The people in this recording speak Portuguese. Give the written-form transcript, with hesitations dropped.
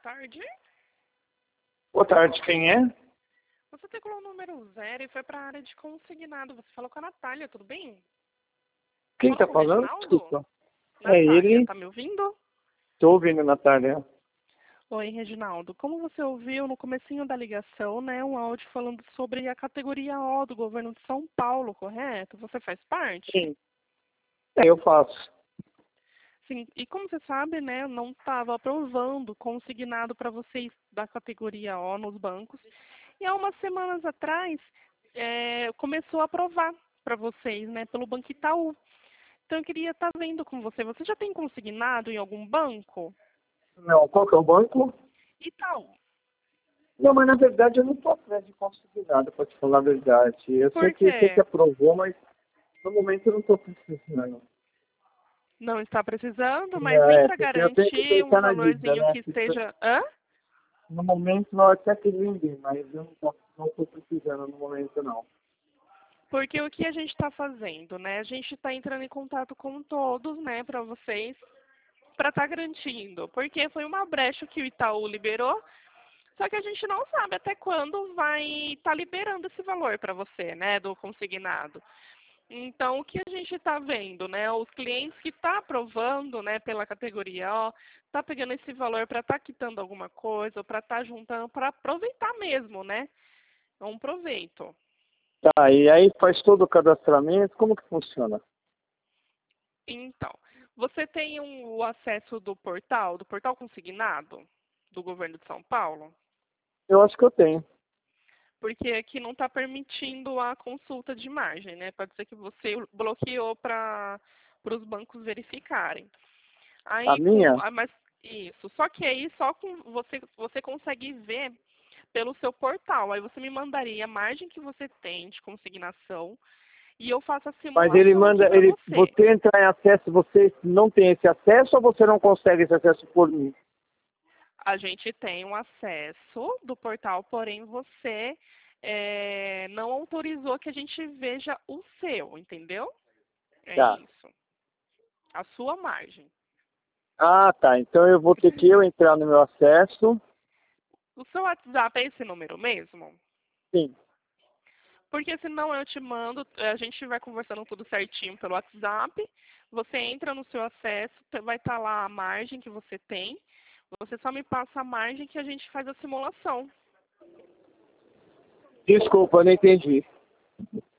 tarde. Boa tarde, quem é? Você pegou o número 0 e foi para a área de consignado. Você falou com a Natália, tudo bem? Quem Falou tá com o falando? Reginaldo? Desculpa. É Natália, ele. tá me ouvindo? Tô ouvindo, Natália. Oi, Reginaldo. Como você ouviu no comecinho da ligação, né, um áudio falando sobre a categoria O do governo de São Paulo, correto? Você faz parte? Sim. Eu faço. Sim, e como você sabe, né, eu não estava aprovando consignado para vocês da categoria O nos bancos. E há umas semanas atrás, começou a aprovar para vocês, né, pelo Banco Itaú. Então eu queria estar vendo com você. Você já tem consignado em algum banco? Não, qual que é o banco? Itaú. Não, mas na verdade eu não tô atrás de conseguir nada, pra te falar a verdade. Eu Por sei que quê? aprovou, mas no momento eu não tô precisando. Não está precisando, mas nem para Porque eu tenho que garantir um pensar na dívida, valorzinho né? que esteja... Hã? No momento não até que vender, mas eu não tô precisando no momento não. Porque o que a gente está fazendo, né? A gente está entrando em contato com todos, né, para vocês, para estar garantindo. Porque foi uma brecha que o Itaú liberou, só que a gente não sabe até quando vai estar liberando esse valor para você, né, do consignado. Então, o que a gente está vendo, né, os clientes que estão aprovando, né, pela categoria O, está pegando esse valor para estar quitando alguma coisa, ou para estar juntando, para aproveitar mesmo, né? É um proveito. Tá, e aí faz todo o cadastramento, como que funciona? Então, você tem o acesso do portal consignado do governo de São Paulo? Eu acho que eu tenho. Porque aqui não está permitindo a consulta de margem, né? Pode ser que você bloqueou para os bancos verificarem. A Aí minha? mas isso. Só que aí só com você consegue ver pelo seu portal. Aí você me mandaria a margem que você tem de consignação e eu faço a Mas ele simulação aqui manda, para você. você entrar em acesso, você não tem esse acesso ou você não consegue esse acesso por mim? A gente tem um acesso do portal, porém você não autorizou que a gente veja o seu, entendeu? É Tá. isso. A sua margem. Ah, tá. Então eu vou ter que entrar no meu acesso. O seu WhatsApp é esse número mesmo? Sim. Porque senão eu te mando, a gente vai conversando tudo certinho pelo WhatsApp. Você entra no seu acesso, vai estar lá a margem que você tem. Você só me passa a margem que a gente faz a simulação. Desculpa, eu não entendi.